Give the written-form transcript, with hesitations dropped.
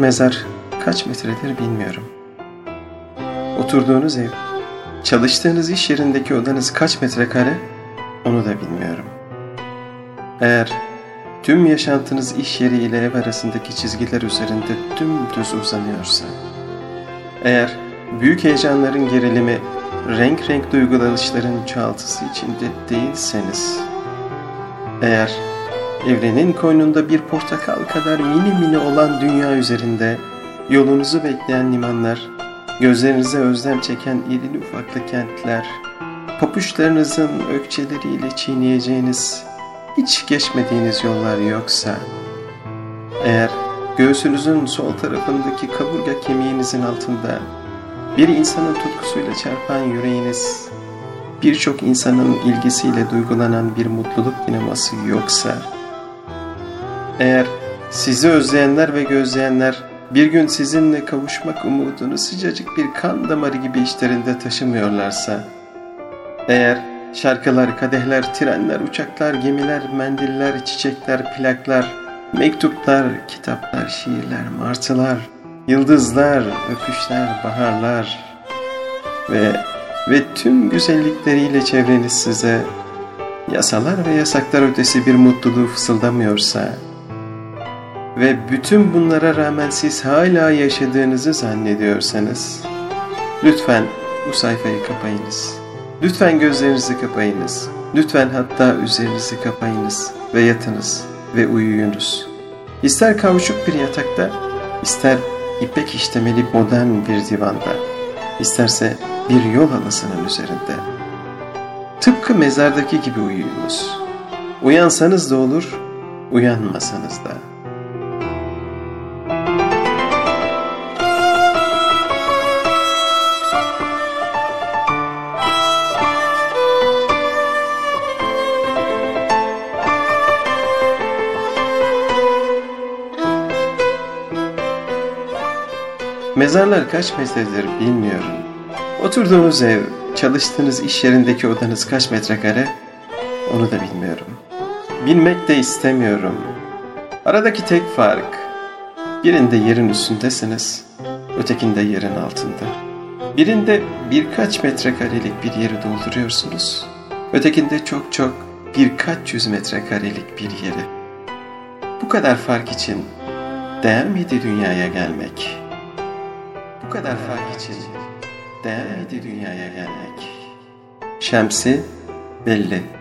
mezar kaç metredir bilmiyorum. Oturduğunuz ev, çalıştığınız iş yerindeki odanız kaç metrekare, onu da bilmiyorum. Eğer tüm yaşantınız iş yeri ile ev arasındaki çizgiler üzerinde dümdüz uzanıyorsa, eğer büyük heyecanların gerilimi, renk renk duygulanışların çoğaltısı içinde değilseniz, eğer evrenin koynunda bir portakal kadar mini mini olan dünya üzerinde yolunuzu bekleyen limanlar, gözlerinize özlem çeken irili ufaklı kentler, papuçlarınızın ökçeleriyle çiğneyeceğiniz, hiç geçmediğiniz yollar yoksa, eğer göğsünüzün sol tarafındaki kaburga kemiğinizin altında bir insanın tutkusuyla çarpan yüreğiniz, birçok insanın ilgisiyle duygulanan bir mutluluk dinaması yoksa, eğer sizi özleyenler ve gözleyenler bir gün sizinle kavuşmak umudunu sıcacık bir kan damarı gibi içlerinde taşımıyorlarsa, eğer şarkılar, kadehler, trenler, uçaklar, gemiler, mendiller, çiçekler, plaklar, mektuplar, kitaplar, şiirler, martılar, yıldızlar, öpüşler, baharlar ve tüm güzellikleriyle çevreniz size yasalar ve yasaklar ötesi bir mutluluğu fısıldamıyorsa ve bütün bunlara rağmen siz hala yaşadığınızı zannediyorsanız, lütfen bu sayfayı kapayınız. Lütfen gözlerinizi kapayınız. Lütfen hatta üzerinizi kapayınız ve yatınız ve uyuyunuz. İster kauçuk bir yatakta, ister ipek işlemeli modern bir divanda, isterse bir yol halısının üzerinde. Tıpkı mezardaki gibi uyuyunuz. Uyansanız da olur, uyanmasanız da. Mezarlar kaç metredir bilmiyorum. Oturduğunuz ev, çalıştığınız iş yerindeki odanız kaç metrekare, onu da bilmiyorum. Bilmek de istemiyorum. Aradaki tek fark, birinde yerin üstündesiniz, ötekinde yerin altında. Birinde birkaç metrekarelik bir yeri dolduruyorsunuz, ötekinde çok birkaç yüz metrekarelik bir yeri. Bu kadar fark için değer miydi dünyaya gelmek? Bu kadar fark için değer miydi dünyaya gelmek? Şemsi belli.